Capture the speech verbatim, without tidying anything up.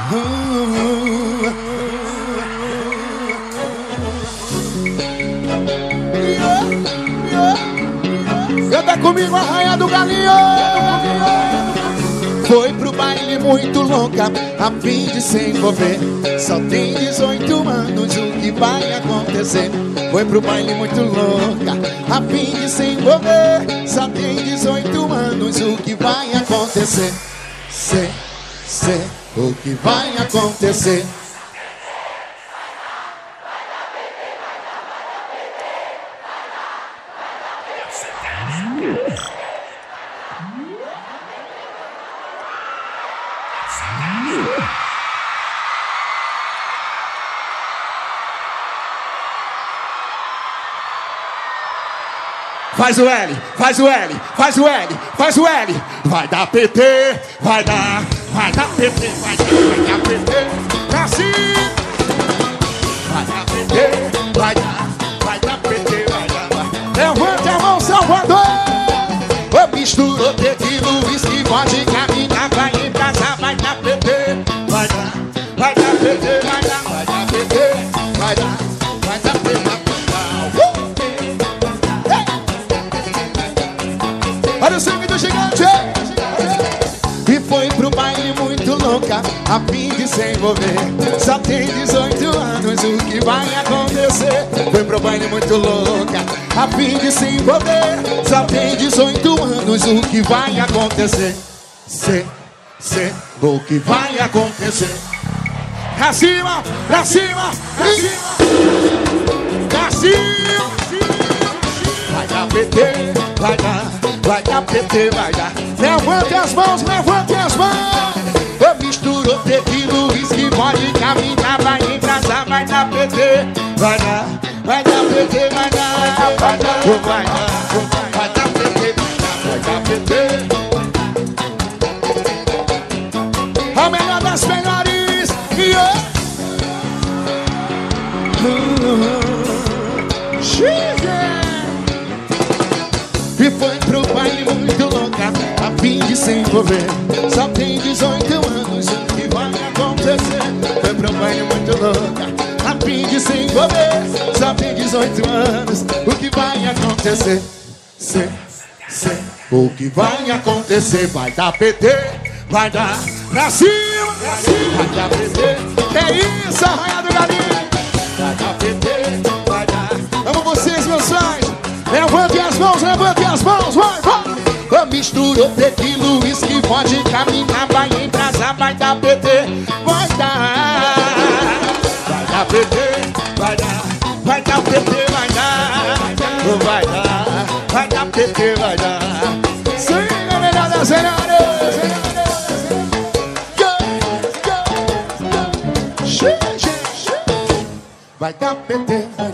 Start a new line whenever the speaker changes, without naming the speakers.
Canta comigo a rainha do galinho. Foi pro baile muito louca, a fim de se envolver. Só tem dezoito anos, o que vai acontecer? Foi pro baile muito louca, a fim de se envolver. Só tem dezoito anos, o que vai acontecer? Sei, sei, o que vai acontecer? Faz o L, faz o L, faz o L, faz o L. Vai dar P T, vai dar, vai dar P T, vai dar, vai dar P T, assim. Vai dar P T, vai dar, vai dar P T, vai dar. Levante a mão, Salvador. Ô, misturou tequila, uísque, vodka, caminhar, vai em casa, vai dar P T, vai dar, vai dar P T, vai dar, vai dar P T, vai dar, vai dar P T. Olha o sangue do gigante. E foi pro baile muito louca, a fim de se envolver. Só tem dezoito anos, o que vai acontecer? Foi pro baile muito louca, a fim de se envolver. Só tem dezoito anos, o que vai acontecer? Sei, sei, o que vai acontecer? Pra cima, pra cima, pra cima, pra cima. Vai dar P T, vai dar, vai dar P T, vai dar. Levante as mãos, levante as mãos. Eu misturo tequila, uísque, vodka, caminhar, vai em casa, vai dar P T, vai dar, vai dar P T, vai dar, vai dar, vai dar, vai dar P T, vai dar P T. A melhor das melhores, yeah. E foi pro baile muito louca, a fim de se envolver. Só tem dezoito anos, o que vai acontecer? Foi pro baile muito louca, a fim de se envolver. Só tem dezoito anos, o que vai acontecer? Sei, sei, o que vai acontecer? Vai dar P T, vai dar pra cima, pra cima. Vai dar P T, que é isso, arranha do galinho. Vai dar P T, vai dar. Amo vocês, meus pais. Levante as mãos, levante as mãos, vai, vai. Eu misturo tequila, uísque, vodka, caminhar, vai em casa, vai dar P T, vai dar. Vai dar P T, vai dar, vai dar P T, vai dar. Vai dar, vai dar P T, vai dar. Sim, a melhor das melhores. Vai dar P T, vai dar.